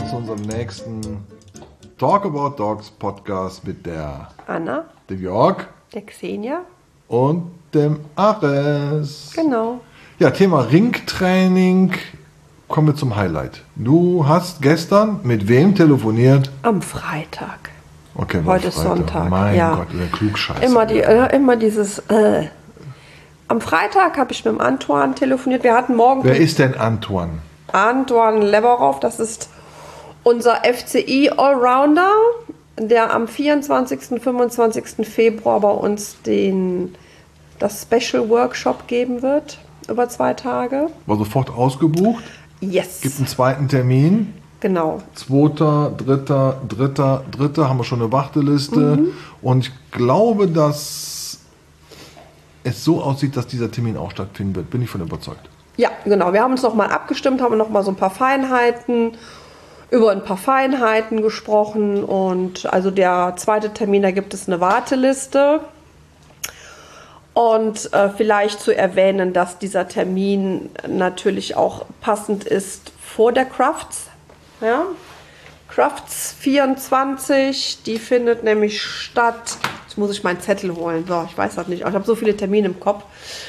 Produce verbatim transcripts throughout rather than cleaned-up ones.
willkommen zu unserem nächsten Talk About Dogs Podcast mit der Anna, dem Jörg, der Xenia und dem Ares. Genau. Ja, Thema Ringtraining. Kommen wir zum Highlight. Du hast gestern mit wem telefoniert? Am Freitag. Okay, Heute ist Freitag. Sonntag. Mein ja. Gott, der Klugscheißer. Immer, die, äh, immer dieses. Äh. Am Freitag habe ich mit dem Antoine telefoniert. Wir hatten morgen. Wer ist denn Antoine? Antoine Leverov, das ist unser F C I-Allrounder, der am vierundzwanzigsten, fünfundzwanzigsten Februar bei uns den, das Special Workshop geben wird, über zwei Tage. War sofort ausgebucht? Yes. Gibt einen zweiten Termin? Genau. Zweiter, dritter, dritter, dritter, haben wir schon eine Warteliste. Mhm. Und ich glaube, dass es so aussieht, dass dieser Termin auch stattfinden wird. Bin ich von überzeugt. Ja, genau. Wir haben uns nochmal abgestimmt, haben nochmal so ein paar Feinheiten, über ein paar Feinheiten gesprochen. Und also der zweite Termin, da gibt es eine Warteliste. Und äh, vielleicht zu erwähnen, dass dieser Termin natürlich auch passend ist vor der Crafts. Ja? Crafts vierundzwanzig, die findet nämlich statt. Jetzt muss ich meinen Zettel holen. So, ich weiß das nicht. Ich habe so viele Termine im Kopf.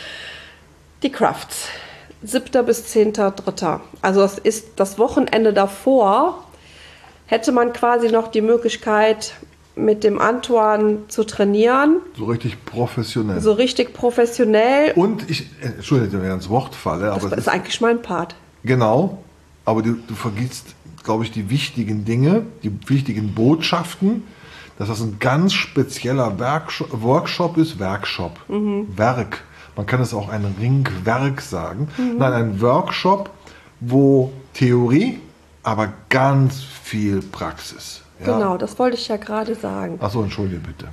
Die Crafts. siebter bis zehnter dritter Also das ist das Wochenende davor. Hätte man quasi noch die Möglichkeit, mit dem Antoine zu trainieren. So richtig professionell. So richtig professionell. Und ich, entschuldige, wenn ich ins Wort falle. Das aber ist eigentlich mein Part. Genau, aber du, du vergisst, glaube ich, die wichtigen Dinge, die wichtigen Botschaften, dass das ein ganz spezieller Werkshop, Workshop ist, Werkshop, mhm. Werk. Man kann es auch ein Ringwerk sagen. Mhm. Nein, ein Workshop, wo Theorie, aber ganz viel Praxis. Ja. Genau, das wollte ich ja gerade sagen. Achso, entschuldige bitte.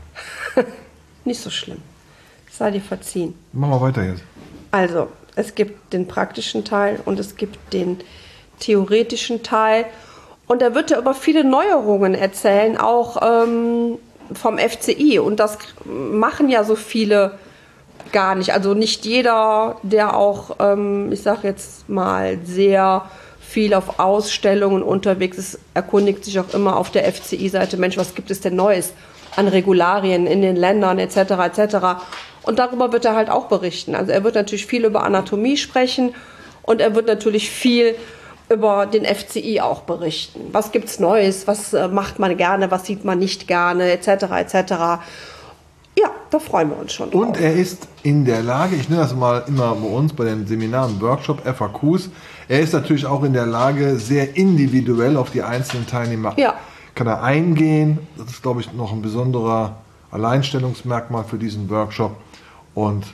Nicht so schlimm. Sei dir verziehen. Machen wir weiter jetzt. Also, es gibt den praktischen Teil und es gibt den theoretischen Teil. Und er wird ja über viele Neuerungen erzählen, auch ähm, vom F C I. Und das machen ja so viele gar nicht. Also nicht jeder, der auch, ähm, ich sage jetzt mal, sehr viel auf Ausstellungen unterwegs ist, erkundigt sich auch immer auf der F C I-Seite, Mensch, was gibt es denn Neues an Regularien in den Ländern et cetera et cetera. Und darüber wird er halt auch berichten. Also er wird natürlich viel über Anatomie sprechen und er wird natürlich viel über den F C I auch berichten. Was gibt's Neues, was äh, macht man gerne, was sieht man nicht gerne et cetera et cetera. Ja, da freuen wir uns schon drauf. Und er ist in der Lage, ich nenne das mal immer bei uns bei den Seminaren, Workshop, F A Qs, er ist natürlich auch in der Lage, sehr individuell auf die einzelnen Teilnehmer ja. kann er eingehen. Das ist, glaube ich, noch ein besonderer Alleinstellungsmerkmal für diesen Workshop. Und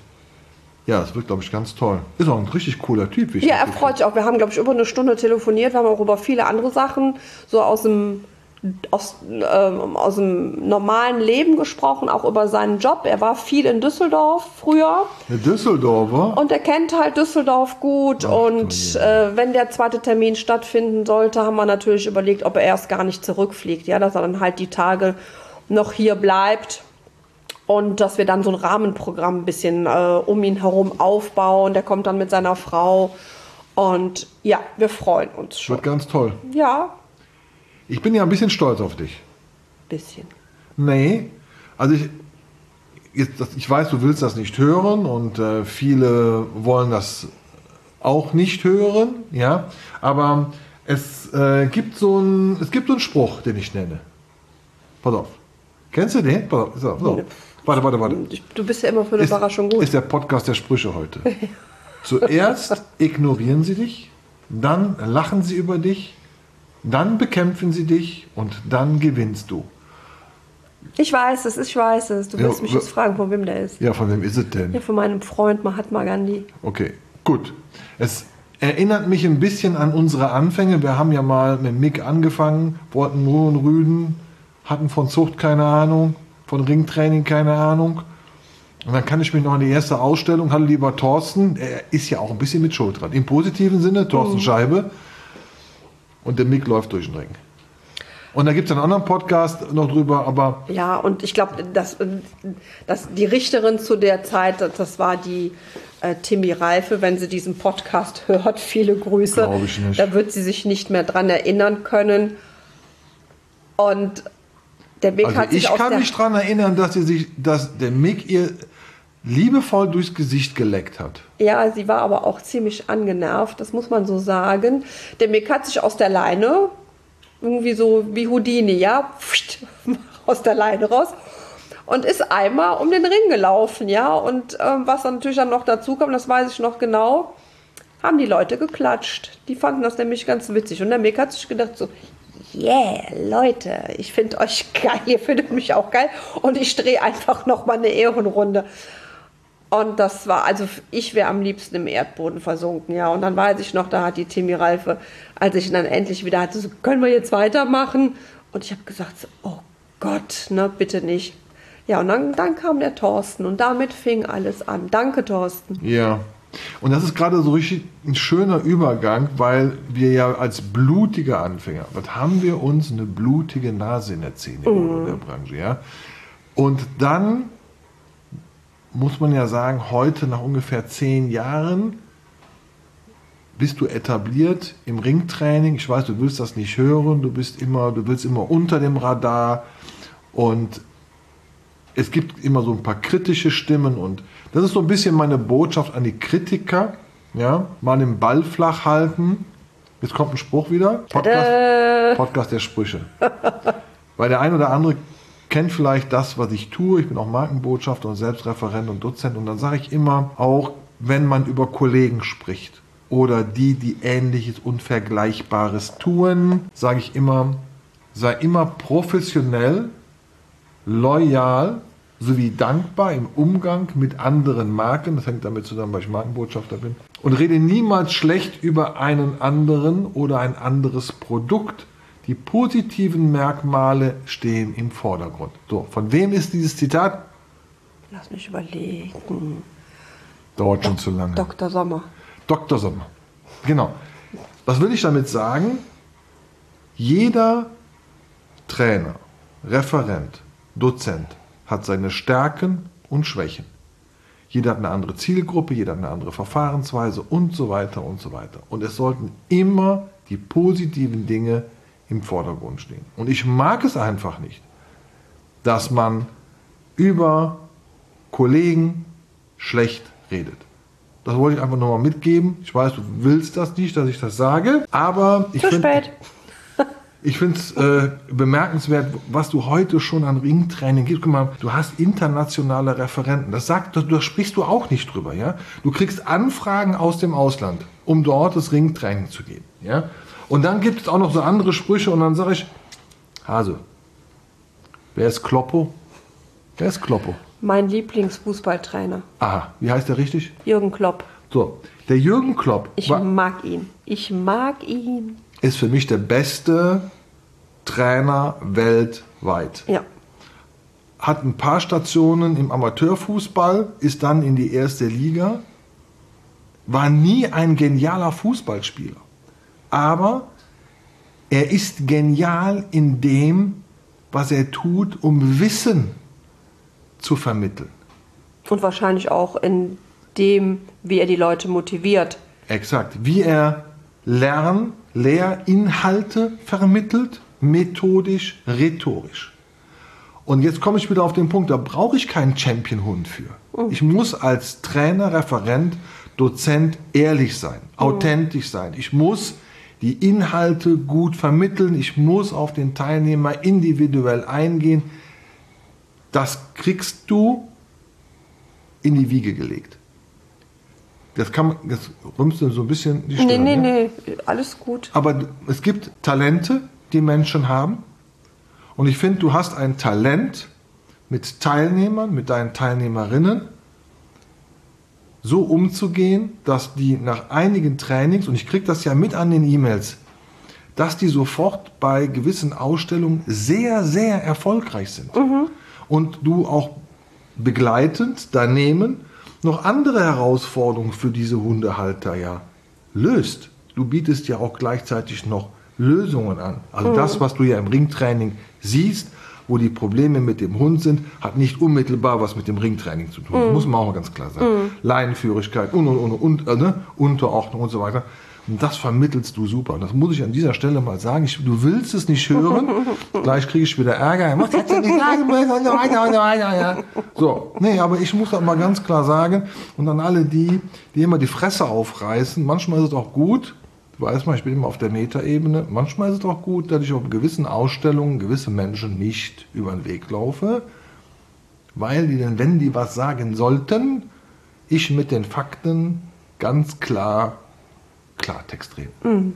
ja, es wird, glaube ich, ganz toll. Ist auch ein richtig cooler Typ. Wie ich ja, er freut sich auch. Wir haben, glaube ich, über eine Stunde telefoniert. Wir haben auch über viele andere Sachen so aus dem Aus, ähm, aus dem normalen Leben gesprochen, auch über seinen Job. Er war viel in Düsseldorf früher. Eine Düsseldorfer? Und er kennt halt Düsseldorf gut. Ach, und äh, wenn der zweite Termin stattfinden sollte, haben wir natürlich überlegt, ob er erst gar nicht zurückfliegt. Ja, dass er dann halt die Tage noch hier bleibt. Und dass wir dann so ein Rahmenprogramm ein bisschen äh, um ihn herum aufbauen. Der kommt dann mit seiner Frau. Und ja, wir freuen uns schon. Wird ganz toll. Ja. Ich bin ja ein bisschen stolz auf dich. Bisschen. Nee, also ich, jetzt, ich weiß, du willst das nicht hören und äh, viele wollen das auch nicht hören, ja, aber es, äh, gibt so ein, es gibt so einen Spruch, den ich nenne. Pass auf. Kennst du den? Pass auf, pass auf. Nee. Warte, warte, warte. Du bist ja immer für eine ist, Überraschung gut. Ist der Podcast der Sprüche heute. Zuerst ignorieren sie dich, dann lachen sie über dich, dann bekämpfen sie dich und dann gewinnst du. Ich weiß es, ich weiß es. Du willst ja, mich jetzt fragen, von wem der ist. Ja, von wem ist es denn? Ja, von meinem Freund Mahatma Gandhi. Okay, gut. Es erinnert mich ein bisschen an unsere Anfänge. Wir haben ja mal mit Mick angefangen, wollten nur und Rüden, hatten von Zucht keine Ahnung, von Ringtraining keine Ahnung. Und dann kann ich mich noch an die erste Ausstellung, hallo lieber Thorsten, er ist ja auch ein bisschen mit Schuld dran. Im positiven Sinne, Thorsten mhm. Scheibe. Und der Mick läuft durch den Ring. Und da gibt es einen anderen Podcast noch drüber, aber... Ja, und ich glaube, dass, dass die Richterin zu der Zeit, das war die äh, Timmy Reife, wenn sie diesen Podcast hört, viele Grüße. Glaube ich nicht. Da wird sie sich nicht mehr dran erinnern können. Und der Mick Also hat sich ich aus kann der... mich daran erinnern, dass, sie sich, dass der Mick ihr liebevoll durchs Gesicht geleckt hat. Ja, sie war aber auch ziemlich angenervt, das muss man so sagen. Der Mick hat sich aus der Leine, irgendwie so wie Houdini, ja, pfft, aus der Leine raus und ist einmal um den Ring gelaufen, ja. Und ähm, was dann natürlich dann noch dazu kam, das weiß ich noch genau, haben die Leute geklatscht. Die fanden das nämlich ganz witzig. Und der Mick hat sich gedacht so, yeah, Leute, ich finde euch geil, ihr findet mich auch geil und ich drehe einfach noch mal eine Ehrenrunde. Und das war, also ich wäre am liebsten im Erdboden versunken, ja. Und dann weiß ich noch, da hat die Timmy Reife, als ich ihn dann endlich wieder hatte, so, können wir jetzt weitermachen? Und ich habe gesagt, so, oh Gott, ne, bitte nicht. Ja, und dann, dann kam der Thorsten und damit fing alles an. Danke, Thorsten. Ja, und das ist gerade so richtig ein schöner Übergang, weil wir ja als blutige Anfänger, was haben wir uns eine blutige Nase in der Szene mm. in der Branche, ja? Und dann muss man ja sagen, heute nach ungefähr zehn Jahren bist du etabliert im Ringtraining. Ich weiß, du willst das nicht hören, du bist immer, du willst immer unter dem Radar und es gibt immer so ein paar kritische Stimmen und das ist so ein bisschen meine Botschaft an die Kritiker, ja, mal den Ball flach halten. Jetzt kommt ein Spruch wieder. Podcast, Podcast der Sprüche. Weil der ein oder andere kennt vielleicht das, was ich tue. Ich bin auch Markenbotschafter und Selbstreferent und Dozent. Und dann sage ich immer, auch wenn man über Kollegen spricht oder die, die Ähnliches und Vergleichbares tun, sage ich immer, sei immer professionell, loyal sowie dankbar im Umgang mit anderen Marken. Das hängt damit zusammen, weil ich Markenbotschafter bin. Und rede niemals schlecht über einen anderen oder ein anderes Produkt. Die positiven Merkmale stehen im Vordergrund. So, von wem ist dieses Zitat? Lass mich überlegen. Dauert schon zu lange. Doktor Sommer. Doktor Sommer. Genau. Was will ich damit sagen? Jeder Trainer, Referent, Dozent hat seine Stärken und Schwächen. Jeder hat eine andere Zielgruppe, jeder hat eine andere Verfahrensweise und so weiter und so weiter. Und es sollten immer die positiven Dinge im Vordergrund stehen. Und ich mag es einfach nicht, dass man über Kollegen schlecht redet. Das wollte ich einfach nochmal mitgeben. Ich weiß, du willst das nicht, dass ich das sage, aber ich finde ich finde es äh, bemerkenswert, was du heute schon an Ringtraining gibst. Guck mal, du hast internationale Referenten. Das sagt, das, das sprichst du auch nicht drüber, ja? Du kriegst Anfragen aus dem Ausland, um dort das Ringtraining zu geben, ja? Und dann gibt es auch noch so andere Sprüche und dann sage ich, Hase, wer ist Kloppo? Wer ist Kloppo? Mein Lieblingsfußballtrainer. Aha, wie heißt der richtig? Jürgen Klopp. So, der Jürgen Klopp. Ich war, mag ihn. Ich mag ihn. Ist für mich der beste Trainer weltweit. Ja. Hat ein paar Stationen im Amateurfußball, ist dann in die erste Liga, war nie ein genialer Fußballspieler. Aber er ist genial in dem, was er tut, um Wissen zu vermitteln. Und wahrscheinlich auch in dem, wie er die Leute motiviert. Exakt. Wie er Lern-, Lehrinhalte vermittelt, methodisch, rhetorisch. Und jetzt komme ich wieder auf den Punkt, da brauche ich keinen Champion-Hund für. Mhm. Ich muss als Trainer, Referent, Dozent ehrlich sein, mhm. authentisch sein. Ich muss die Inhalte gut vermitteln. Ich muss auf den Teilnehmer individuell eingehen. Das kriegst du in die Wiege gelegt. Das kann man, das rümpst du so ein bisschen die Stirn. Nee, nee, ja? nee, alles gut. Aber es gibt Talente, die Menschen haben. Und ich finde, du hast ein Talent mit Teilnehmern, mit deinen Teilnehmerinnen, so umzugehen, dass die nach einigen Trainings, und ich kriege das ja mit an den E-Mails, dass die sofort bei gewissen Ausstellungen sehr, sehr erfolgreich sind. Mhm. Und du auch begleitend daneben noch andere Herausforderungen für diese Hundehalter ja löst. Du bietest ja auch gleichzeitig noch Lösungen an. Also mhm. das, was du ja im Ringtraining siehst, wo die Probleme mit dem Hund sind, hat nicht unmittelbar was mit dem Ringtraining zu tun. Mhm. Das muss man auch mal ganz klar sagen. Mhm. Leinenführigkeit, und, und, und, und, äh, ne? Unterordnung und so weiter. Und das vermittelst du super. Und das muss ich an dieser Stelle mal sagen. Ich, du willst es nicht hören. Gleich kriege ich wieder Ärger. Muss jetzt nicht sagen müssen und so weiter und so weiter. Ja. So, nee, aber ich muss das mal ganz klar sagen. Und an alle die, die immer die Fresse aufreißen, manchmal ist es auch gut, du weißt mal, ich bin immer auf der Metaebene, manchmal ist es auch gut, dass ich auf gewissen Ausstellungen gewisse Menschen nicht über den Weg laufe, weil die dann, wenn die was sagen sollten, ich mit den Fakten ganz klar Klartext reden. Mhm.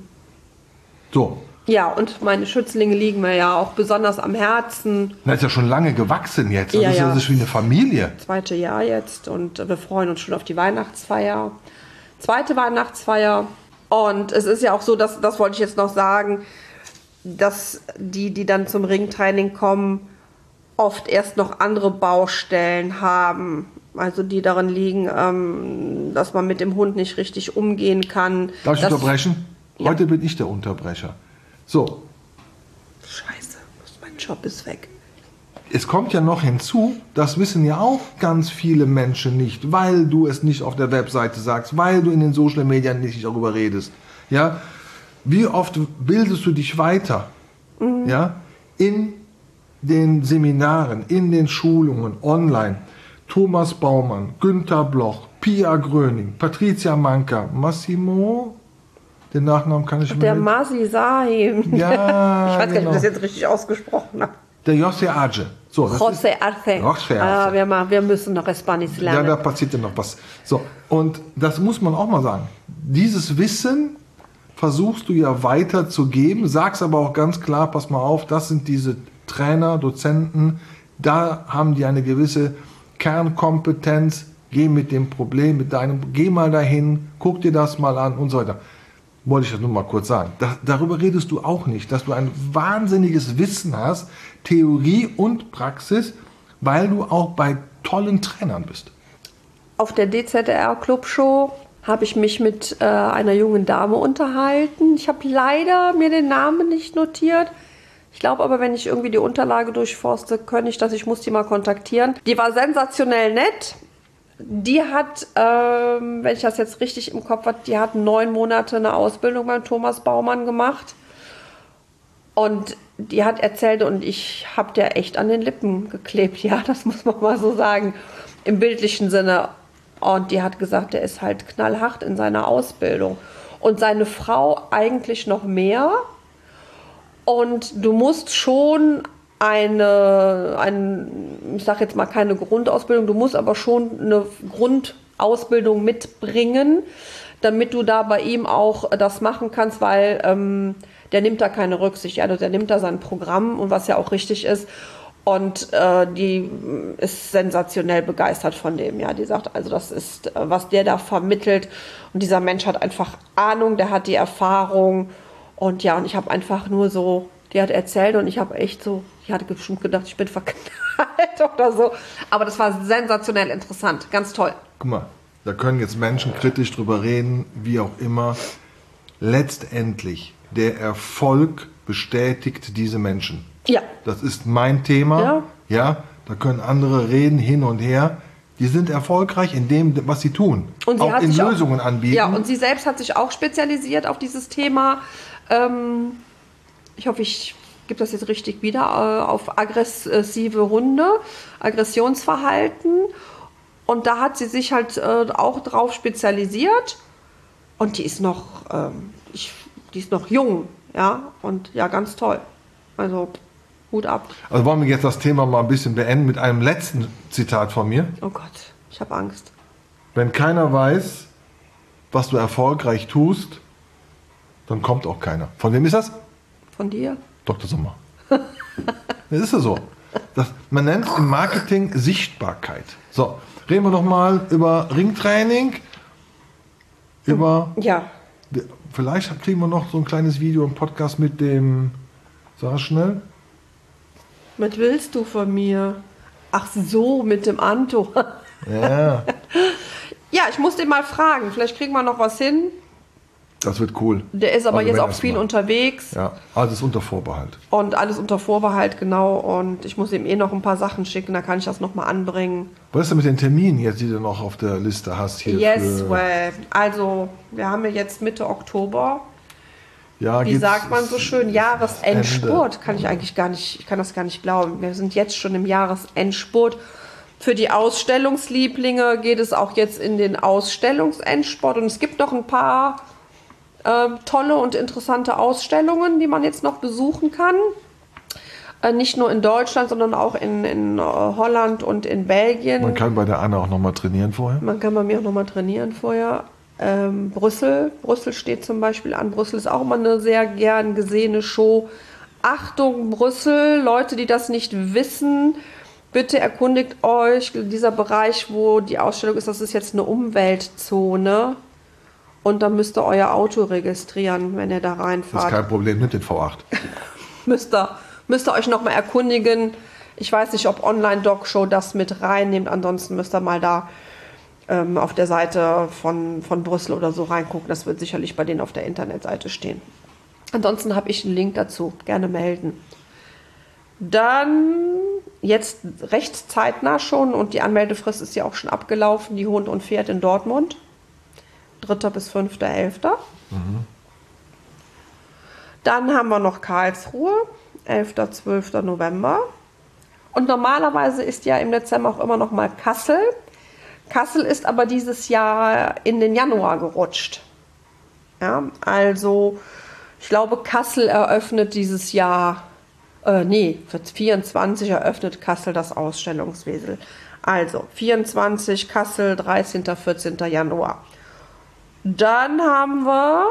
So. Ja, und meine Schützlinge liegen mir ja auch besonders am Herzen. Das ist ja schon lange gewachsen jetzt. Das ja, ist ja, ja. Das ist wie eine Familie. Zweite Jahr jetzt und wir freuen uns schon auf die Weihnachtsfeier. Zweite Weihnachtsfeier. Und es ist ja auch so, dass, das wollte ich jetzt noch sagen, dass die, die dann zum Ringtraining kommen, oft erst noch andere Baustellen haben. Also die darin liegen, ähm, dass man mit dem Hund nicht richtig umgehen kann. Darf ich dass, unterbrechen? Ja. Heute bin ich der Unterbrecher. So. Scheiße, mein Job ist weg. Es kommt ja noch hinzu, das wissen ja auch ganz viele Menschen nicht, weil du es nicht auf der Webseite sagst, weil du in den Social Media nicht darüber redest. Ja? Wie oft bildest du dich weiter? Mhm. Ja? In den Seminaren, in den Schulungen, online. Thomas Baumann, Günther Bloch, Pia Gröning, Patricia Manka, Massimo, den Nachnamen kann ich mir Der Masi Sahim. Ja, ich weiß gar nicht, genau. ob ich das jetzt richtig ausgesprochen habe. Der José Arce. So, José Arce. José Arce. Ah, wir, mal, wir müssen noch Spanisch lernen. Ja, da passiert ja noch was. So, und das muss man auch mal sagen. Dieses Wissen versuchst du ja weiterzugeben, sagst aber auch ganz klar, pass mal auf, das sind diese Trainer, Dozenten, da haben die eine gewisse Kernkompetenz, geh mit dem Problem, mit deinem, geh mal dahin, guck dir das mal an und so weiter. Wollte ich das nur mal kurz sagen. Da, darüber redest du auch nicht, dass du ein wahnsinniges Wissen hast, Theorie und Praxis, weil du auch bei tollen Trainern bist. Auf der D Z R Clubshow habe ich mich mit äh, einer jungen Dame unterhalten. Ich habe leider mir den Namen nicht notiert. Ich glaube aber, wenn ich irgendwie die Unterlage durchforste, könnte ich das, ich muss die mal kontaktieren. Die war sensationell nett. Die hat, ähm, wenn ich das jetzt richtig im Kopf habe, die hat neun Monate eine Ausbildung beim Thomas Baumann gemacht. Und die hat erzählt, und ich habe der echt an den Lippen geklebt. Ja, das muss man mal so sagen, im bildlichen Sinne. Und die hat gesagt, der ist halt knallhart in seiner Ausbildung. Und seine Frau eigentlich noch mehr. Und du musst schon eine, ein, ich sage jetzt mal keine Grundausbildung, du musst aber schon eine Grundausbildung mitbringen, damit du da bei ihm auch das machen kannst, weil ähm, der nimmt da keine Rücksicht. Also der nimmt da sein Programm, und was ja auch richtig ist. Und äh, die ist sensationell begeistert von dem. Ja, die sagt, also das ist, äh, was der da vermittelt. Und dieser Mensch hat einfach Ahnung, der hat die Erfahrung. Und ja, und ich habe einfach nur so, die hat erzählt, und ich habe echt so, ich hatte bestimmt gedacht, ich bin verknallt oder so. Aber das war sensationell interessant, ganz toll. Guck mal, da können jetzt Menschen kritisch drüber reden, wie auch immer. Letztendlich, der Erfolg bestätigt diese Menschen. Ja. Das ist mein Thema. Ja. Ja, da können andere reden hin und her. Die sind erfolgreich in dem, was sie tun. Und sie auch hat in sich Lösungen auch, anbieten. Ja, und sie selbst hat sich auch spezialisiert auf dieses Thema. Ähm, ich hoffe, ich gebe das jetzt richtig wieder, äh, auf aggressive Hunde, Aggressionsverhalten. Und da hat sie sich halt äh, auch drauf spezialisiert. Und die ist noch, ähm, ich, die ist noch jung, ja, und ja, ganz toll. Also Hut ab. Also wollen wir jetzt das Thema mal ein bisschen beenden mit einem letzten Zitat von mir. Oh Gott, ich habe Angst. Wenn Wenn keiner weiß, was du erfolgreich tust, dann kommt auch keiner. Von wem ist das? Von dir? Doktor Sommer. Das ist ja so. Das, man nennt es im Marketing Sichtbarkeit. So, reden wir noch mal über Ringtraining. Über, Ja. vielleicht kriegen wir noch so ein kleines Video im Podcast mit dem, sag schnell. Was willst du von mir? Ach so, mit dem Anto. Ja. Ja, ich muss den mal fragen. Vielleicht kriegen wir noch was hin. Das wird cool. Der ist aber Also jetzt wenn auch viel erstmal. unterwegs. Ja, alles unter Vorbehalt. Und alles unter Vorbehalt, genau. Und ich muss ihm eh noch ein paar Sachen schicken, da kann ich das nochmal anbringen. Was ist denn mit den Terminen jetzt, die du noch auf der Liste hast? Hier Yes, für, well. Also, wir haben ja jetzt Mitte Oktober. ja, Wie geht's- sagt man so schön? Jahresendspurt. Kann ich eigentlich gar nicht, ich kann das gar nicht glauben. Wir sind jetzt schon im Jahresendspurt. Für die Ausstellungslieblinge geht es auch jetzt in den Ausstellungsendspurt. Und es gibt noch ein paar äh, tolle und interessante Ausstellungen, die man jetzt noch besuchen kann. Äh, nicht nur in Deutschland, sondern auch in, in äh, Holland und in Belgien. Man kann bei der Anna auch nochmal trainieren vorher. Man kann bei mir auch nochmal trainieren vorher. Ähm, Brüssel. Brüssel steht zum Beispiel an. Brüssel ist auch immer eine sehr gern gesehene Show. Achtung, Brüssel. Leute, die das nicht wissen, bitte erkundigt euch. Dieser Bereich, wo die Ausstellung ist, das ist jetzt eine Umweltzone. Und dann müsst ihr euer Auto registrieren, wenn ihr da Das ist reinfahrt. kein Problem, nimmt den V acht. Müsst ihr, müsst ihr euch nochmal erkundigen. Ich weiß nicht, ob Online-Doc-Show das mit reinnimmt. Ansonsten müsst ihr mal da ähm, auf der Seite von, von Brüssel oder so reingucken. Das wird sicherlich bei denen auf der Internetseite stehen. Ansonsten habe ich einen Link dazu. Gerne melden. Dann jetzt recht zeitnah schon und die Anmeldefrist ist ja auch schon abgelaufen. Die Hund und Pferd in Dortmund. dritter bis fünfter elfter Dann haben wir noch Karlsruhe, elfter zwölfter November. Und normalerweise ist ja im Dezember auch immer noch mal Kassel. Kassel ist aber dieses Jahr in den Januar gerutscht. Ja, also ich glaube, Kassel eröffnet dieses Jahr, äh, nee, für vierundzwanzig eröffnet Kassel das Ausstellungswesel. Also vierundzwanzig Kassel, dreizehnter vierzehnter Januar. Dann haben wir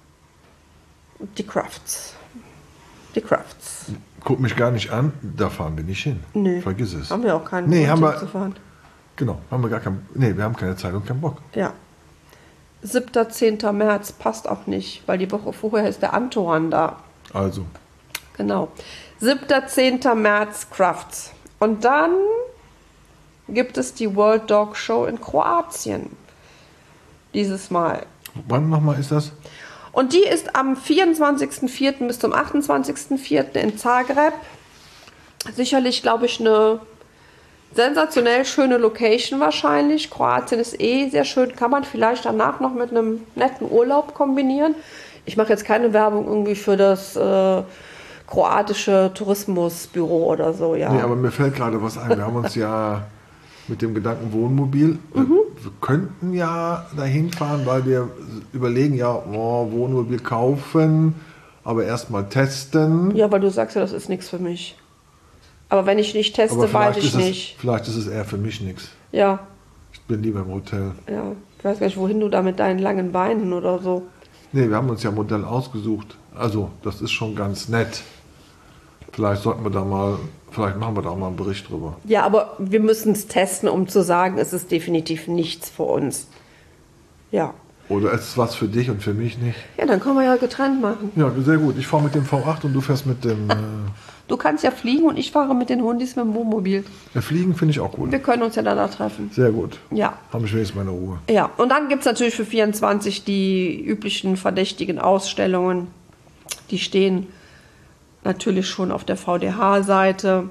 die Crafts. Die Crafts. Guck mich gar nicht an, da fahren wir nicht hin. Nö. Vergiss es. Haben wir auch keinen Nee, Grund haben wir- hinzufahren. Genau, haben wir gar keinen. Nee, wir haben keine Zeit und keinen Bock. Ja. siebter zehnter März passt auch nicht, weil die Woche vorher ist der Antoine da. Also, Genau. siebter zehnter März Crafts. Und dann gibt es die World Dog Show in Kroatien. Dieses Mal. wann nochmal ist das? Und die ist am vierundzwanzigsten vierten bis zum achtundzwanzigsten vierten in Zagreb. Sicherlich, glaube ich, eine sensationell schöne Location wahrscheinlich. Kroatien ist eh sehr schön. Kann man vielleicht danach noch mit einem netten Urlaub kombinieren. Ich mache jetzt keine Werbung irgendwie für das äh, kroatische Tourismusbüro oder so. Ja. Nee, aber mir fällt gerade was ein. Wir haben uns ja mit dem Gedanken Wohnmobil, Mhm. wir könnten ja dahin fahren, weil wir überlegen, ja, oh, Wohnmobil kaufen, aber erstmal testen. ja, weil du sagst ja, das ist nichts für mich. Aber wenn ich nicht teste, aber weiß vielleicht ich ist, es, nicht. vielleicht ist es eher für mich nichts. Ja, Ich bin lieber im Hotel. ja. Ich weiß gar nicht, wohin du da mit deinen langen Beinen oder so. Nee, wir haben uns ja ein Modell ausgesucht. Also, das ist schon ganz nett. Vielleicht sollten wir da mal, vielleicht machen wir da auch mal einen Bericht drüber. Ja, aber wir müssen es testen, um zu sagen, es ist definitiv nichts für uns. Ja. Oder ist es was für dich und für mich nicht? Ja, dann können wir ja getrennt machen. Ja, sehr gut. Ich fahre mit dem V acht und du fährst mit dem... Äh, Du kannst ja fliegen und ich fahre mit den Hundis mit dem Wohnmobil. ja, Fliegen finde ich auch gut. Wir können uns ja dann da treffen. Sehr gut. Ja. Habe ich wenigstens meine Ruhe. Ja, und dann gibt es natürlich für vierundzwanzig die üblichen verdächtigen Ausstellungen. Die stehen natürlich schon auf der V D H-Seite.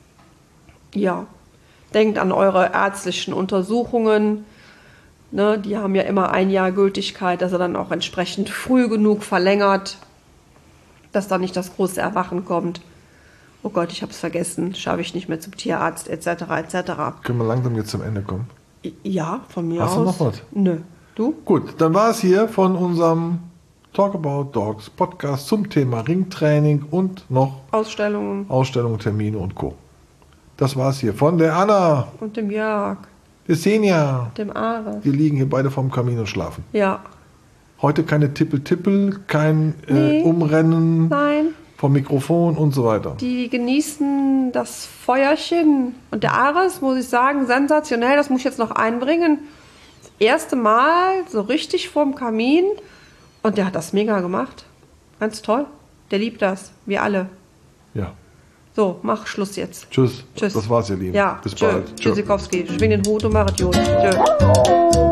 Ja, denkt an eure ärztlichen Untersuchungen. Ne, die haben ja immer ein Jahr Gültigkeit, dass er dann auch entsprechend früh genug verlängert, dass da nicht das große Erwachen kommt. Oh Gott, ich habe es vergessen, schaffe ich nicht mehr zum Tierarzt, et cetera et cetera. Können wir langsam jetzt zum Ende kommen? Ja, von mir Hast aus. du noch was? Nö. Du? Gut, dann war es hier von unserem Talk About Dogs Podcast zum Thema Ringtraining und noch Ausstellungen Ausstellungen, Termine und Co. Das war es hier von der Anna, und dem Jörg, der Senja. dem Ares. Wir liegen hier beide vorm Kamin und schlafen. Ja. Heute keine Tippel-Tippel, kein äh, Nee. Umrennen Nein, vom Mikrofon und so weiter. die genießen das Feuerchen. Und der Ares, muss ich sagen, sensationell, das muss ich jetzt noch einbringen. Das erste Mal so richtig vorm Kamin. Und der hat das mega gemacht. Ganz toll. Der liebt das. Wir alle. Ja. So, mach Schluss jetzt. Tschüss. Tschüss. Das war's, ihr Lieben. Ja, Bis tschö. bald. Tschö. Tschüssikowski. Schwing den Hut und mach es gut. Tschö.